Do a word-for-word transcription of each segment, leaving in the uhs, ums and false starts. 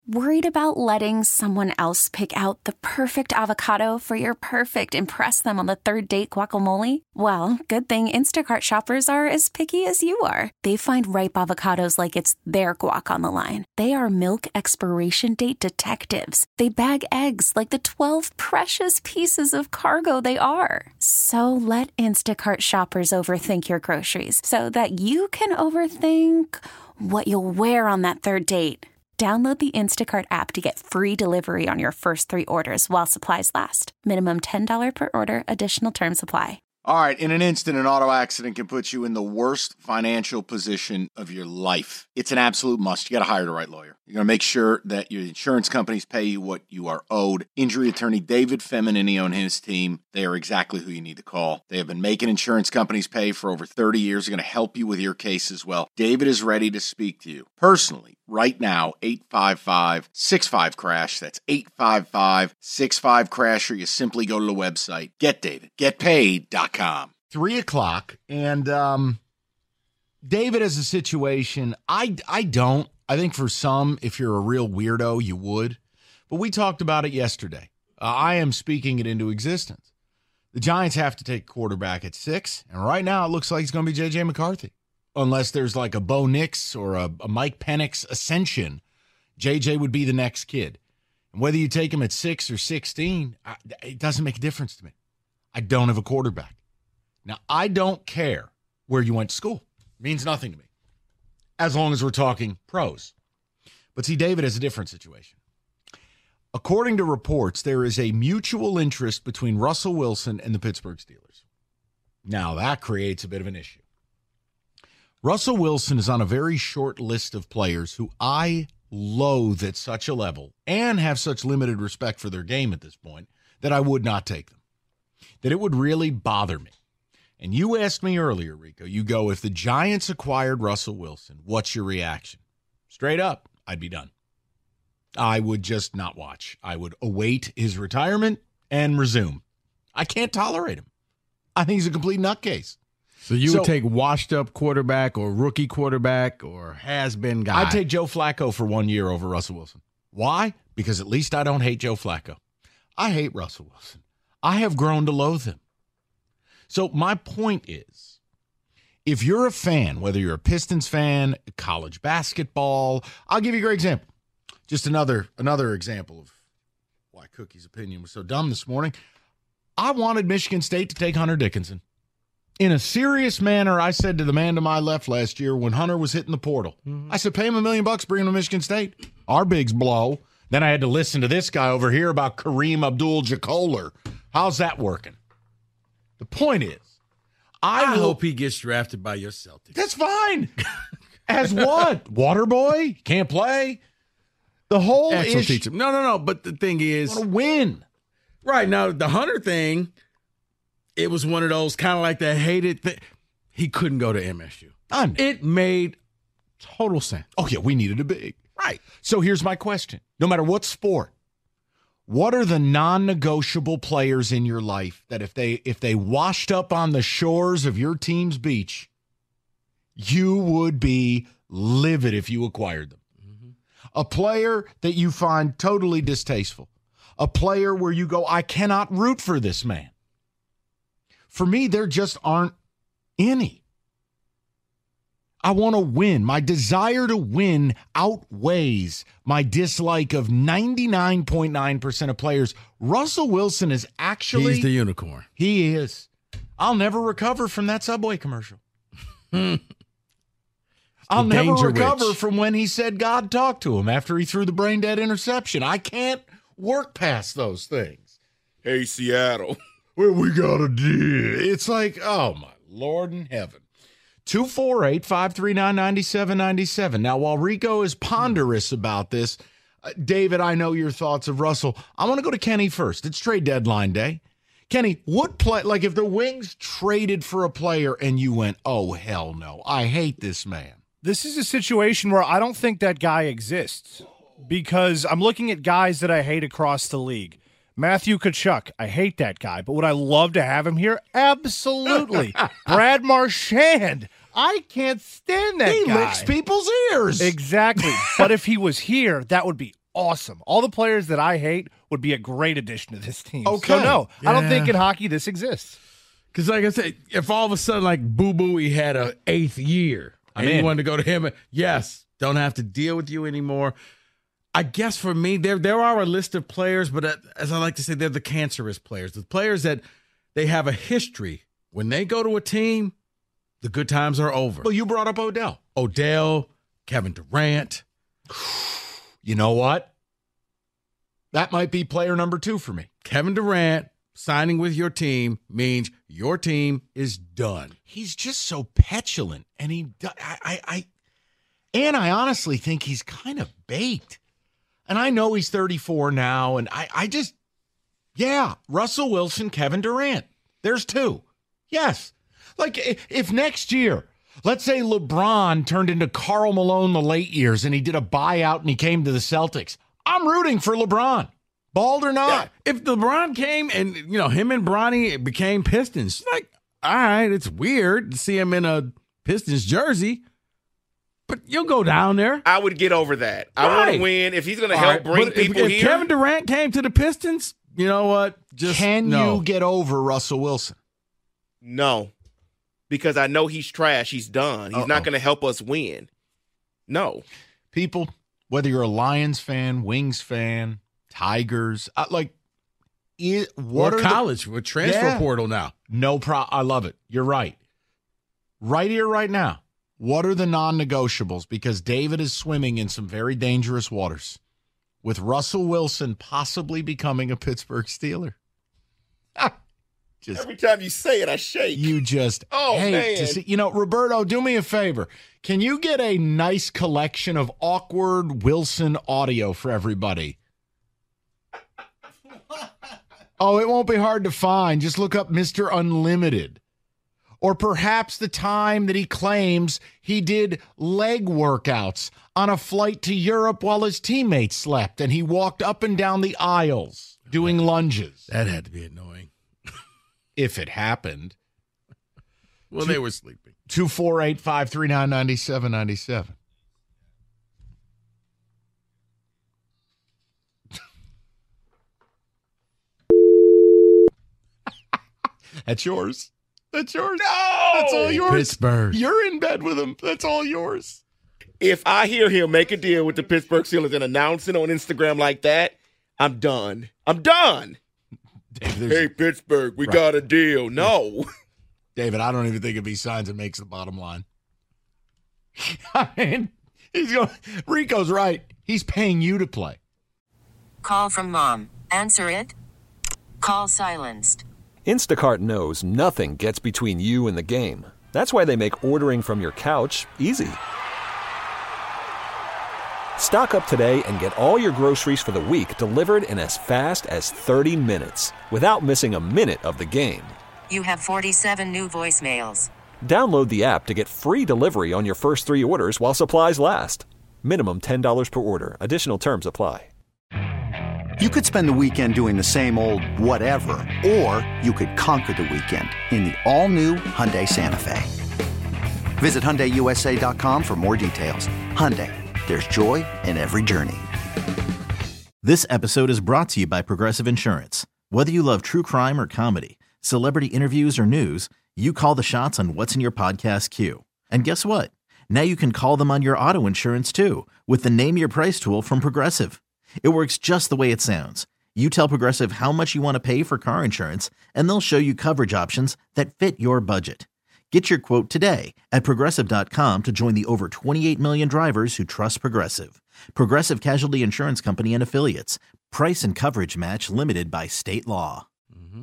Worried about letting someone else pick out the perfect avocado for your perfect impress them on the third date guacamole? Well, good thing Instacart shoppers are as picky as you are. They find ripe avocados like it's their guac on the line. They are milk expiration date detectives. They bag eggs like the twelve precious pieces of cargo they are. So let Instacart shoppers overthink your groceries so that you can overthink what you'll wear on that third date. Download the Instacart app to get free delivery on your first three orders while supplies last. Minimum ten dollars per order. Additional terms apply. All right, in an instant, an auto accident can put you in the worst financial position of your life. It's an absolute must. You got to hire the right lawyer. You're going to make sure that your insurance companies pay you what you are owed. Injury attorney David Feminini and his team, they are exactly who you need to call. They have been making insurance companies pay for over thirty years. They're going to help you with your case as well. David is ready to speak to you personally right now. Eight five five, six five, crash. That's eight five five, six five, crash, or you simply go to the website get david get paid dot com. Three o'clock, and um, David has a situation. I, I don't. I think for some, if you're a real weirdo, you would. But we talked about it yesterday. Uh, I am speaking it into existence. The Giants have to take quarterback at six, and right now it looks like it's going to be J J McCarthy. Unless there's like a Bo Nix or a, a Mike Penix ascension, J J would be the next kid. And whether you take him at six or sixteen, I, it doesn't make a difference to me. I don't have a quarterback. Now, I don't care where you went to school. It means nothing to me, as long as we're talking pros. But see, David has a different situation. According to reports, there is a mutual interest between Russell Wilson and the Pittsburgh Steelers. Now, that creates a bit of an issue. Russell Wilson is on a very short list of players who I loathe at such a level and have such limited respect for their game at this point that I would not take them, that it would really bother me. And you asked me earlier, Rico, you go, if the Giants acquired Russell Wilson, what's your reaction? Straight up, I'd be done. I would just not watch. I would await his retirement and resume. I can't tolerate him. I think he's a complete nutcase. So you So- would take washed-up quarterback or rookie quarterback or has-been guy? I'd take Joe Flacco for one year over Russell Wilson. Why? Because at least I don't hate Joe Flacco. I hate Russell Wilson. I have grown to loathe him. So my point is, if you're a fan, whether you're a Pistons fan, college basketball, I'll give you a great example. Just another another example of why Cookie's opinion was so dumb this morning. I wanted Michigan State to take Hunter Dickinson. In a serious manner, I said to the man to my left last year when Hunter was hitting the portal, mm-hmm. I said, pay him a million bucks, bring him to Michigan State. Our bigs blow. Then I had to listen to this guy over here about Kareem Abdul-Jabbar. How's that working? The point is, I, I will, hope he gets drafted by your Celtics. That's fine. As what? Water boy? Can't play? The whole Axel issue. teach him. No, no, no. But the thing is, Want to win. right now, the Hunter thing, it was one of those kind of like that hated thing. He couldn't go to M S U. I know. It made total sense. Oh, yeah, we needed a big. Right. So here's my question. No matter what sport, what are the non-negotiable players in your life that if they if they washed up on the shores of your team's beach, you would be livid if you acquired them? Mm-hmm. A player that you find totally distasteful. A player where you go, I cannot root for this man. For me, there just aren't any. I want to win. My desire to win outweighs my dislike of ninety-nine point nine percent of players. Russell Wilson is actually... He's the unicorn. He is. I'll never recover from that Subway commercial. I'll never danger recover witch. from when he said God talked to him after he threw the brain-dead interception. I can't work past those things. Hey, Seattle. Well, we got to do. It's like, oh, my Lord in heaven. two four eight, five three nine, nine seven nine seven. Now, while Rico is ponderous about this, uh, David, I know your thoughts of Russell. I want to go to Kenny first. It's trade deadline day. Kenny, what play, like if the Wings traded for a player and you went, oh, hell no, I hate this man. This is a situation where I don't think that guy exists because I'm looking at guys that I hate across the league. Matthew Tkachuk, I hate that guy, but would I love to have him here? Absolutely. Brad Marchand, I can't stand that he guy. licks people's ears. Exactly. But if he was here, that would be awesome. All the players that I hate would be a great addition to this team. Okay. So, no, I don't Yeah. think in hockey this exists. Because, like I said, if all of a sudden, like, Boo Boo, he had an eighth year, I'm and you in. wanted to go to him, yes, don't have to deal with you anymore. I guess for me, there there are a list of players, but uh, as I like to say, they're the cancerous players, the players that they have a history. When they go to a team, the good times are over. Well, you brought up Odell. Odell, Kevin Durant. You know what? That might be player number two for me. Kevin Durant signing with your team means your team is done. He's just so petulant, and he, I, I, I, and I honestly think he's kind of baked. And I know he's thirty-four now, and I, I just, yeah, Russell Wilson, Kevin Durant. There's two. Yes. Like if, if next year, let's say LeBron turned into Karl Malone the late years, and he did a buyout and he came to the Celtics, I'm rooting for LeBron. Bald or not. Yeah, if LeBron came and, you know, him and Bronny became Pistons, like, all right, it's weird to see him in a Pistons jersey, but you'll go down there. I would get over that. I want Right. to win. If he's going to All help right, bring but if- people if, here. Kevin Durant came to the Pistons, you know what? Just Can no. you get over Russell Wilson? No, because I know he's trash. He's done. He's Uh-oh. not going to help us win. No. People, whether you're a Lions fan, Wings fan, Tigers, uh, like, it, what or are the- college with transfer Yeah. portal now? No problem. I love it. You're right. Right here, right now. What are the non-negotiables? Because David is swimming in some very dangerous waters with Russell Wilson possibly becoming a Pittsburgh Steeler. Just Every time you say it, I shake. you just Oh, hate man. to see. You know, Roberto, do me a favor. Can you get a nice collection of awkward Wilson audio for everybody? Oh, it won't be hard to find. Just look up Mister Unlimited. Or perhaps the time that he claims he did leg workouts on a flight to Europe while his teammates slept and he walked up and down the aisles doing lunges. That had to be annoying. If it happened. Well, they were sleeping. two four eight, five three nine, nine seven nine seven. That's yours. That's yours. No! That's all yours. Pittsburgh. You're in bed with him. That's all yours. If I hear him make a deal with the Pittsburgh Steelers and announce it on Instagram like that, I'm done. I'm done. David, Hey, Pittsburgh, we Right. got a deal. No. David, I don't even think if he signs it makes the bottom line. I mean, he's going. Rico's right. He's paying you to play. Call from mom. Answer it. Call silenced. Instacart knows nothing gets between you and the game. That's why they make ordering from your couch easy. Stock up today and get all your groceries for the week delivered in as fast as thirty minutes without missing a minute of the game. You have forty-seven new voicemails. Download the app to get free delivery on your first three orders while supplies last. Minimum ten dollars per order. Additional terms apply. You could spend the weekend doing the same old whatever, or you could conquer the weekend in the all-new Hyundai Santa Fe. Visit Hyundai U S A dot com for more details. Hyundai, there's joy in every journey. This episode is brought to you by Progressive Insurance. Whether you love true crime or comedy, celebrity interviews or news, you call the shots on what's in your podcast queue. And guess what? Now you can call them on your auto insurance too with the Name Your Price tool from Progressive. It works just the way it sounds. You tell Progressive how much you want to pay for car insurance, and they'll show you coverage options that fit your budget. Get your quote today at Progressive dot com to join the over twenty-eight million drivers who trust Progressive. Progressive Casualty Insurance Company and Affiliates. Price and coverage match limited by state law. Mm-hmm.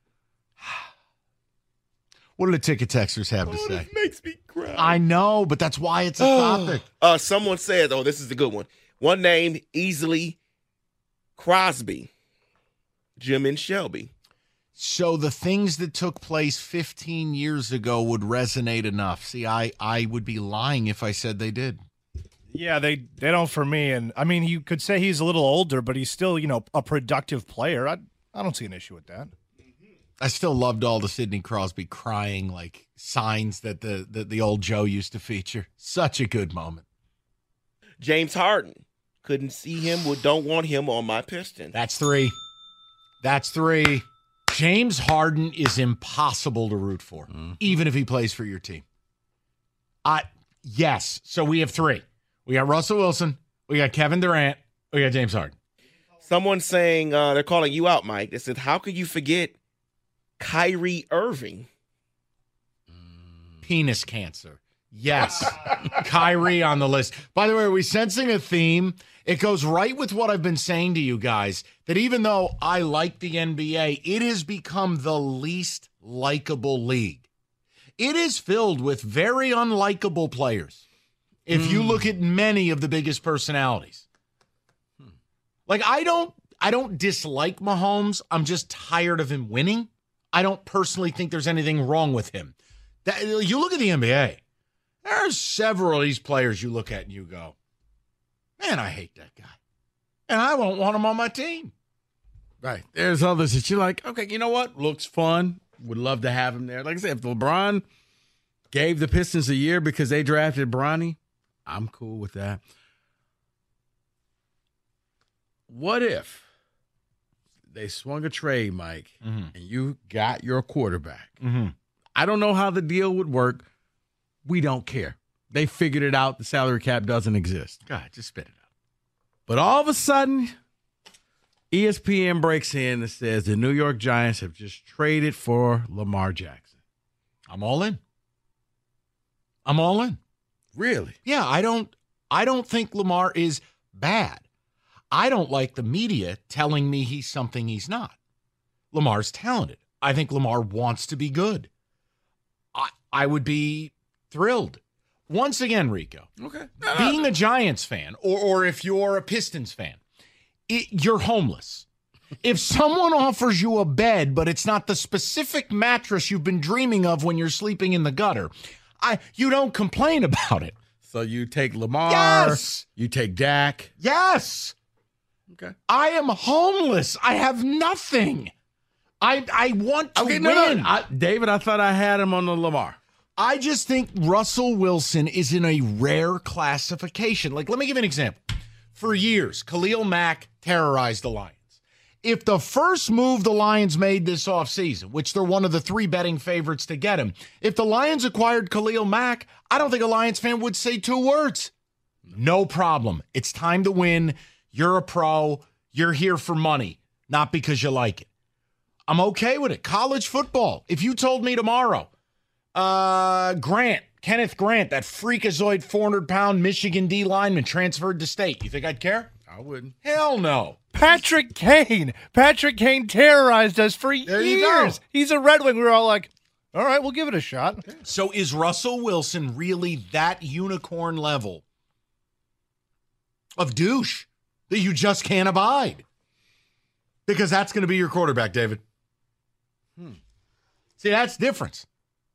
What do the ticket texters have to Oh, say? this makes me cry. I know, but that's why it's a topic. Uh, someone says, oh, this is a good one. One name, easily Crosby, Jim and Shelby. So the things that took place fifteen years ago would resonate enough. See, I, I would be lying if I said they did. Yeah, they, they don't for me. And, I mean, you could say he's a little older, but he's still, you know, a productive player. I, I don't see an issue with that. I still loved all the Sidney Crosby crying like signs that the, the, the old Joe used to feature. Such a good moment. James Harden, couldn't see him or don't want him on my Pistons. That's three. That's three. James Harden is impossible to root for, mm-hmm. even if he plays for your team. Uh, yes. So we have three. We got Russell Wilson. We got Kevin Durant. We got James Harden. Someone's saying, uh, they're calling you out, Mike. They said, how could you forget Kyrie Irving? Penis cancer. Yes. Kyrie on the list. By the way, are we sensing a theme? It goes right with what I've been saying to you guys, that even though I like the N B A, it has become the least likable league. It is filled with very unlikable players. If mm. you look at many of the biggest personalities. Hmm. Like, I don't, I don't dislike Mahomes. I'm just tired of him winning. I don't personally think there's anything wrong with him. That, you look at the N B A, there are several of these players you look at and you go, man, I hate that guy. And I won't want him on my team. Right. There's others that you're like, okay, you know what? Looks fun. Would love to have him there. Like I said, if LeBron gave the Pistons a year because they drafted Bronny, I'm cool with that. What if they swung a trade, Mike, mm-hmm. and you got your quarterback? Mm-hmm. I don't know how the deal would work. We don't care. They figured it out. The salary cap doesn't exist. God, just spit it out. But all of a sudden, E S P N breaks in and says the New York Giants have just traded for Lamar Jackson. I'm all in. I'm all in. Really? Yeah, I don't I don't think Lamar is bad. I don't like the media telling me he's something he's not. Lamar's talented. I think Lamar wants to be good. I I would be thrilled. Once again, Rico, okay. being a Giants fan, or, or if you're a Pistons fan, it, you're homeless. If someone offers you a bed, but it's not the specific mattress you've been dreaming of when you're sleeping in the gutter, I you don't complain about it. So you take Lamar. Yes. You take Dak. Yes. Okay. I am homeless. I have nothing. I I want to okay, win. No, no. I, David, I thought I had him on the Lamar. I just think Russell Wilson is in a rare classification. Like, let me give you an example. For years, Khalil Mack terrorized the Lions. If the first move the Lions made this offseason, which they're one of the three betting favorites to get him, if the Lions acquired Khalil Mack, I don't think a Lions fan would say two words. No problem. It's time to win. You're a pro. You're here for money, not because you like it. I'm okay with it. College football. If you told me tomorrow, Uh, Grant, Kenneth Grant, that freakazoid four hundred pound Michigan D lineman transferred to state. You think I'd care? I wouldn't. Hell no. Patrick Kane. Patrick Kane terrorized us for there years. You go. He's a Red Wing. We were all like, all right, we'll give it a shot. So is Russell Wilson really that unicorn level of douche that you just can't abide? Because that's going to be your quarterback, David. Hmm. See, that's the difference.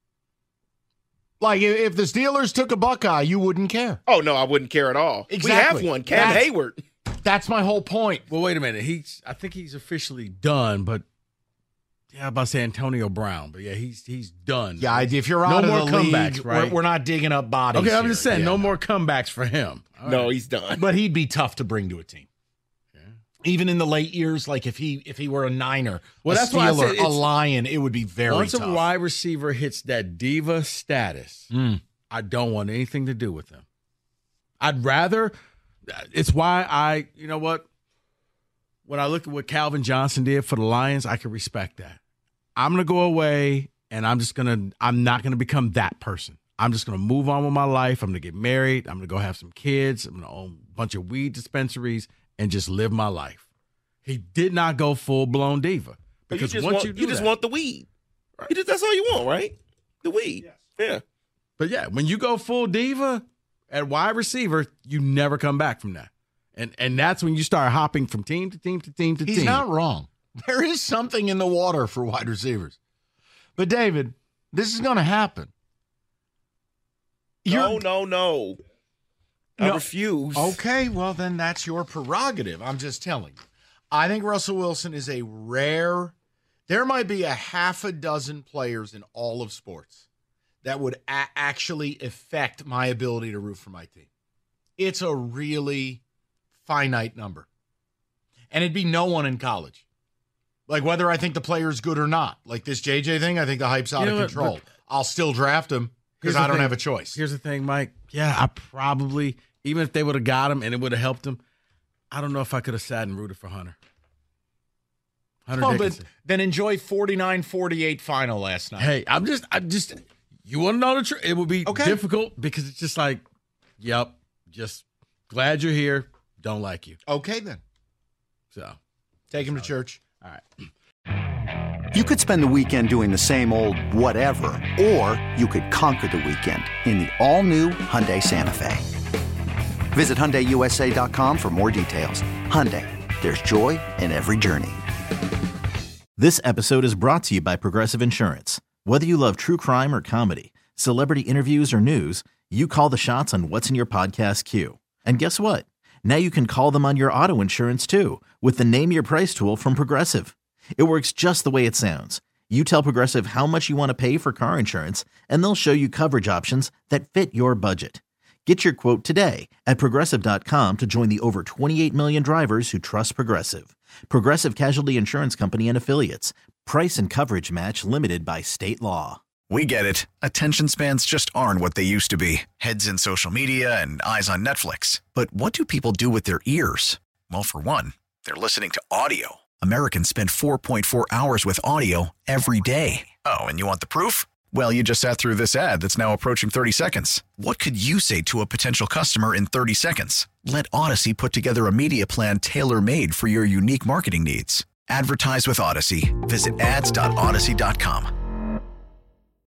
Like, if the Steelers took a Buckeye, you wouldn't care. Oh, no, I wouldn't care at all. Exactly. We have one, Cam that's, Hayward. That's my whole point. Well, wait a minute. He's. I think he's officially done, but yeah, I'm about to say Antonio Brown, but yeah, he's he's done. Yeah, if you're out no of more the comebacks, league, right? we're, we're not digging up bodies. Okay, I'm here. just saying, yeah. no more comebacks for him. All no, right. He's done. But he'd be tough to bring to a team. Even in the late years, like if he if he were a Niner, well, a that's Steeler, why I said a Lion, it would be very once tough. Once a wide receiver hits that diva status, mm. I don't want anything to do with him. I'd rather – it's why I – you know what? When I look at what Calvin Johnson did for the Lions, I can respect that. I'm going to go away, and I'm just going to – I'm not going to become that person. I'm just going to move on with my life. I'm going to get married. I'm going to go have some kids. I'm going to own a bunch of weed dispensaries and just live my life. He did not go full-blown diva. Because you just once want, you do you just that, want the weed. Right. You just, that's all you want, right? The weed. Yes. Yeah. But, yeah, when you go full diva at wide receiver, you never come back from that. And and that's when you start hopping from team to team to team to He's team. He's not wrong. There is something in the water for wide receivers. But, David, this is going to happen. No, You're, no, no. I no. refuse. Okay, well, then that's your prerogative. I'm just telling you. I think Russell Wilson is a rare – there might be a half a dozen players in all of sports that would a- actually affect my ability to root for my team. It's a really finite number. And it'd be no one in college. Like whether I think the player's good or not. Like this J J thing, I think the hype's out You know of what, control. but- I'll still draft him because Here's the I don't thing. have a choice. Here's the thing, Mike. Yeah, I probably, even if they would have got him and it would have helped him, I don't know if I could have sat and rooted for Hunter. Hunter Well, but Dickinson. then enjoy forty-nine forty-eight final last night. Hey, I'm just, I'm just, you want to know the truth? It would be Okay. difficult because it's just like, yep, just glad you're here. Don't like you. Okay, then. So Take him to church. all right. You could spend the weekend doing the same old whatever, or you could conquer the weekend in the all-new Hyundai Santa Fe. Visit Hyundai U S A dot com for more details. Hyundai, there's joy in every journey. This episode is brought to you by Progressive Insurance. Whether you love true crime or comedy, celebrity interviews or news, you call the shots on what's in your podcast queue. And guess what? Now you can call them on your auto insurance too with the Name Your Price tool from Progressive. It works just the way it sounds. You tell Progressive how much you want to pay for car insurance, and they'll show you coverage options that fit your budget. Get your quote today at Progressive dot com to join the over twenty-eight million drivers who trust Progressive. Progressive Casualty Insurance Company and Affiliates. Price and coverage match limited by state law. We get it. Attention spans just aren't what they used to be. Heads in social media and eyes on Netflix. But what do people do with their ears? Well, for one, they're listening to audio. Americans spend four point four hours with audio every day. Oh, and you want the proof? Well, you just sat through this ad that's now approaching thirty seconds. What could you say to a potential customer in thirty seconds? Let Odyssey put together a media plan tailor-made for your unique marketing needs. Advertise with Odyssey. Visit ads dot odyssey dot com.